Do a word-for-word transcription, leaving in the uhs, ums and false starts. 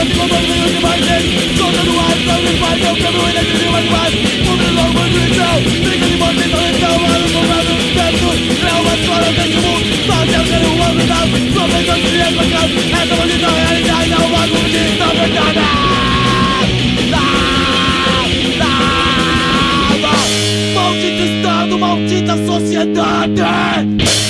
Quatro comando meio de mais gente, soltando o ar, não me faz, não quero ele, ele mais mais. O meu logo é cristão, briga de morte, então então, mano, no lado do teto. É uma história desse mundo, só Deus tem um ano dado. Professor de dinheiro pra casa, essa maldita realidade é uma maldita verdade. Maldito Estado, maldita sociedade!